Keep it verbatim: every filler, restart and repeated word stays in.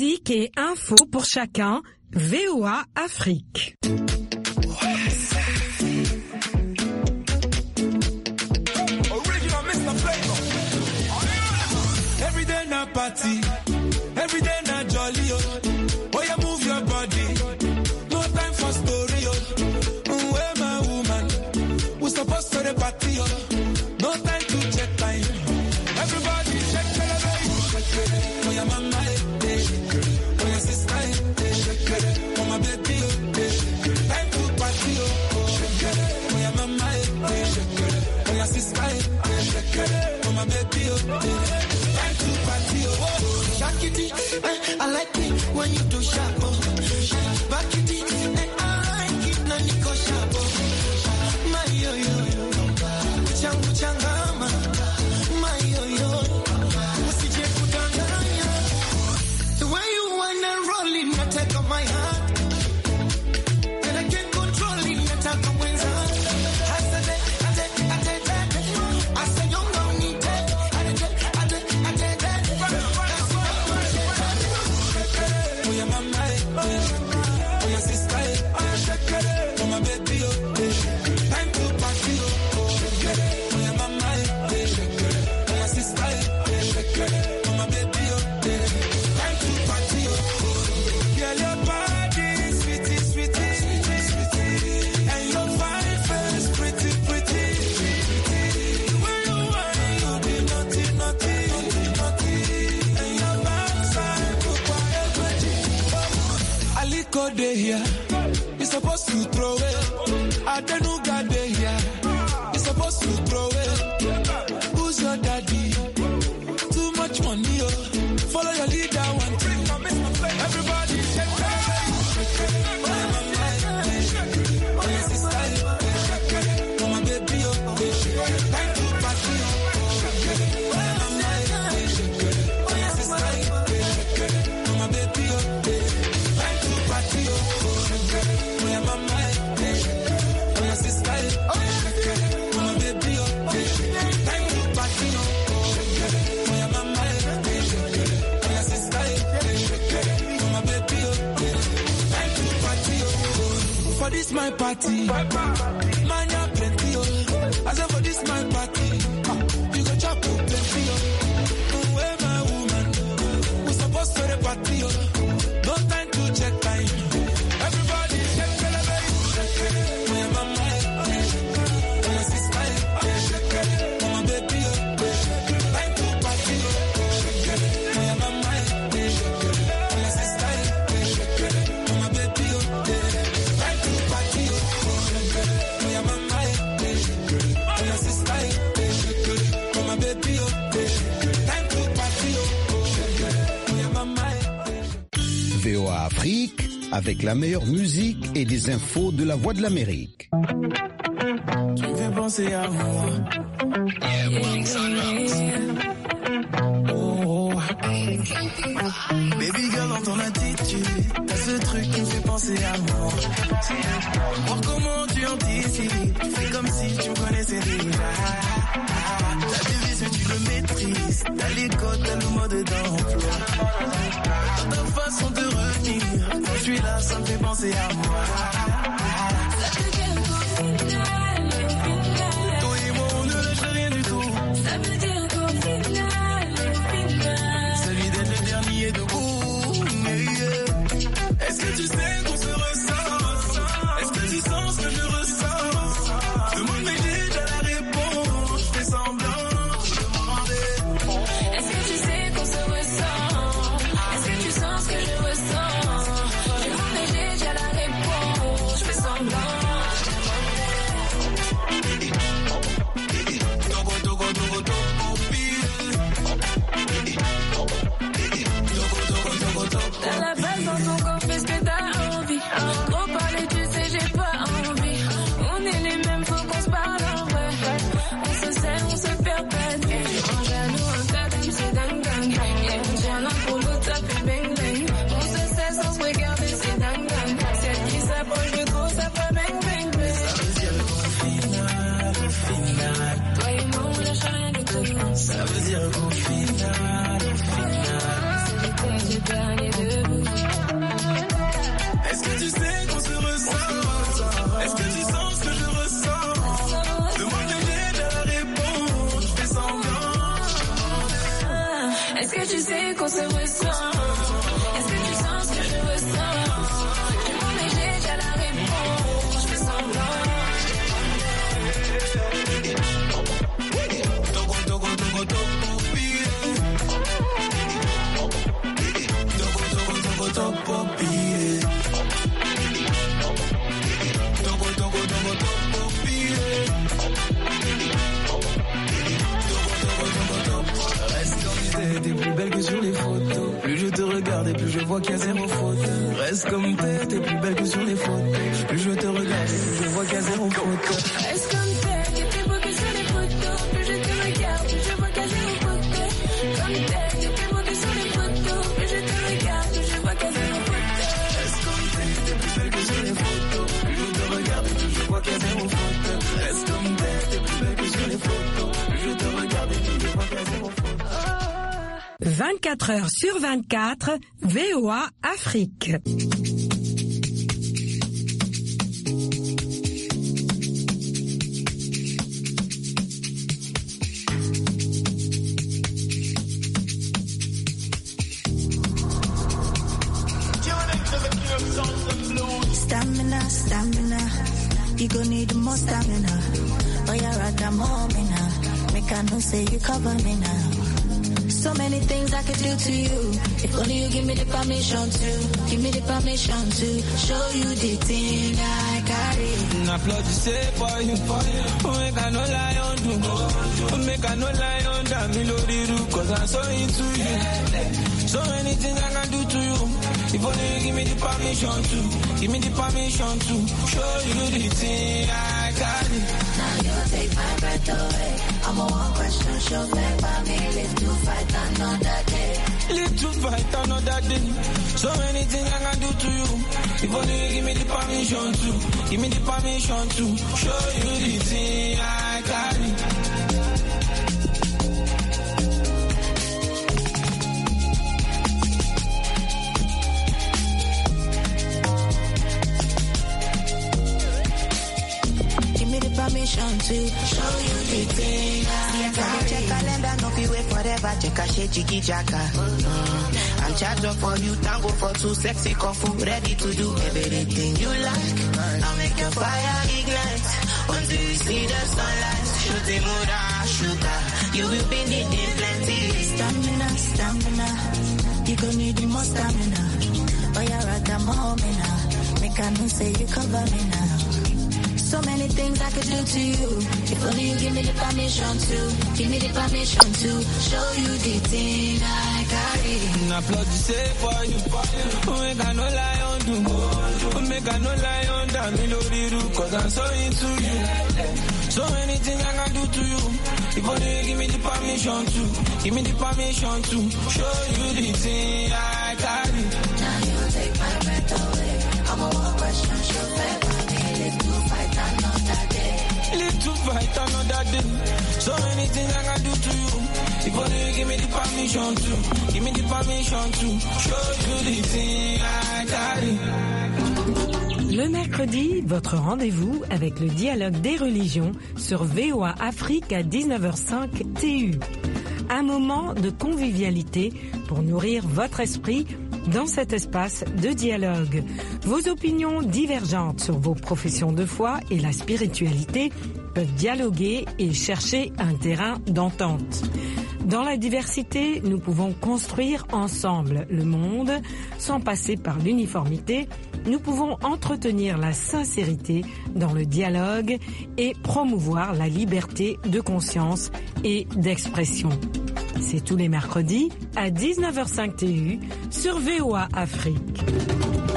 musique et info pour chacun, V O A Afrique. Every day na party, every day na jolly, oh. Oh, you move your body, no time for story, oh. Mm, where my woman, we supposed to the party, oh. No time to check time. Everybody check it, baby. Oh, your mama, eh. Oh, your sister, eh. Oh, my baby, oh. Time to party, oh. Oh, your mama, eh. Oh, your sister, eh. Oh, my baby, oh. I like it when you do sharp. Back it, and I like it when you go sharp. My yo yo, changu changama. My yo yo, usije kudanganya. The way you wanna roll it, not take on my heart. And I can't control it, not take on my heart. I said it, I said it, I said it. I said you don't need it. I did it, I did it, I did it. Day here, you're supposed to throw it. I don't know God day here, you're supposed to throw it. Who's your daddy? Too much money, oh. Follow your leader, one thing. Everybody shake it. Oh, your sister, oh, my baby, oh. Time to party, oh. Oh, your sister, oh, my baby, oh. For this my party, man ya plenty oh. I said for this my party, you go chop up plenty oh. Where my woman, we supposed to the party oh. No time to check time. Everybody check it, baby. Where my mama, where your sister, where my baby oh. Time to party oh. Where my mama, where your sister, where my baby oh. V O A Afrique, avec la meilleure musique et des infos de la Voix de l'Amérique. Tu me fais penser à moi. Oh. Baby girl, dans ton attitude, t'as ce truc qui me fait penser à moi. Voir comment tu anticipes, tu fais comme si tu me connaissais déjà. T'as des vices mais tu le maîtrises, t'as les codes, t'as le mode d'emploi. Dans ta façon de revenir, quand je suis là, ça me fait penser à moi. Toi et moi, on ne lâche rien du tout. Ça veut dire qu'au final, au final, celui d'être le dernier debout. Yeah. Est-ce que tu sais qu'on se ressent? Est-ce que tu sens ce que je ressens? Demande mais j'ai déjà la réponse. Je fais semblant. Ça veut dire qu'au final, au final, c'est le dernier de que tu sais qu'on se ressent? Est-ce que tu sens ce que je ressens? Tu m'en mais j'ai déjà la réponse. Je fais semblant. Togo, togo, togo, togo, pire. Togo, togo, togo, togo, pire. Togo, togo, togo, togo, pire. T'es plus belle que sur les photos. Plus je te regarde et plus je vois qu'il y a zéro faute. Reste comme t'es, t'es plus belle que sur les photos. Plus je te regarde et plus je vois qu'il y a zéro faute. Reste comme t'es, t'es plus beau que sur les photos. Plus je te regarde, plus je vois qu'il y a zéro faute. Comme t'es, t'es plus beau que sur les photos. Plus je te regarde, plus je vois qu'il y a zéro faute. Reste comme t'es, t'es plus belle que sur les photos. Plus je te regarde et plus je vois qu'il y a zéro faute. Reste comme t'es, t'es plus belle que sur les photos. Plus je te regarde et plus je vois qu'il y a zéro faute. vingt-quatre heures sur vingt-quatre, V O A Afrique. Stamina, stamina, you gon' need more stamina. Oh, you're right, I'm home now. Make I know say you cover me now. So many things I could do to you. If only you give me the permission to. Give me the permission to show you the thing I carry. Applaud you say for you, for you. Make I no lie on you. Make I no lie on that melody do. Cause I'm so into you. So many things I can do to you. If only you give me the permission to. Give me the permission to show you the thing I carry. Now you take my breath away. I'm a one question show back by me. Live to fight another day. Live to fight another day. So many things I can do to you. If only you give me the permission to. Give me the permission to show you the thing I carry. Permission to show you the thing I carry. Check calendar, no fi wait forever. Check a shit, jiggy jacka. Mm. I'm charged up for you, tango for two, sexy coffee, ready to do everything you like. I'll make your fire ignite until you see the sunlight. Shooting mura, sugar, you will be needing plenty. Stamina, stamina, you gon' need more stamina. Oh, you're right, I'm home now. Make I know say you cover me now. So many things I could do to you. If only you give me the permission to. Give me the permission to show you the thing I carry. Applaud you say for you, for you. Make I no lie on you. Make I no lie on that melody do. Cause I'm so into you. So many things I can do to you. If only you give me the permission to. Give me the permission to show you the thing I carry. Now you take my breath away. I'm a one question show back. Live to fight another day. Live to fight another day. So many things I can do to you. If only you give me the permission to. Give me the permission to show you the thing I carry. Le mercredi, votre rendez-vous avec le dialogue des religions sur V O A Afrique à dix-neuf heures cinq T U. Un moment de convivialité pour nourrir votre esprit dans cet espace de dialogue. Vos opinions divergentes sur vos professions de foi et la spiritualité peuvent dialoguer et chercher un terrain d'entente. Dans la diversité, nous pouvons construire ensemble le monde sans passer par l'uniformité. Nous pouvons entretenir la sincérité dans le dialogue et promouvoir la liberté de conscience et d'expression. C'est tous les mercredis à dix-neuf heures cinq T U sur V O A Afrique.